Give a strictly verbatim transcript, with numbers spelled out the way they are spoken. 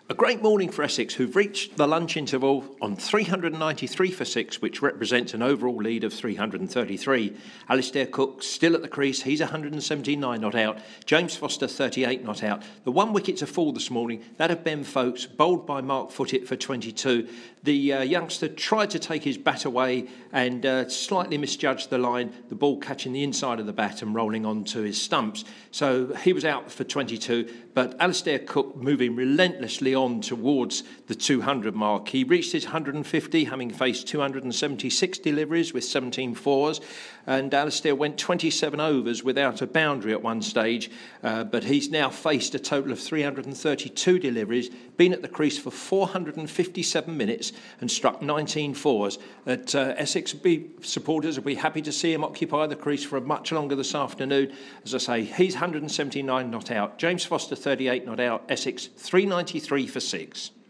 A great morning for Essex, who've reached the lunch interval on three hundred ninety-three for six, which represents an overall lead of three hundred thirty-three. Alastair Cook still at the crease. He's one hundred seventy-nine not out. James Foster, thirty-eight not out. The one wicket to fall this morning, that of Ben Folkes, bowled by Mark Footitt for twenty-two. The uh, youngster tried to take his bat away and uh, slightly misjudged the line, the ball catching the inside of the bat and rolling onto his stumps. So he was out for twenty-two, but Alastair Cook moving relentlessly on towards the two hundred mark. He reached his one hundred fifty, having faced two hundred seventy-six deliveries with seventeen fours, and Alastair went twenty-seven overs without a boundary at one stage, uh, but he's now faced a total of three hundred thirty-two deliveries, been at the crease for four hundred fifty-seven minutes and struck nineteen fours. At uh, Essex B supporters will be happy to see him occupy the crease for much longer this afternoon. As I say, he's one hundred seventy-nine not out. James Foster, thirty-eight not out. Essex, three ninety-three for six.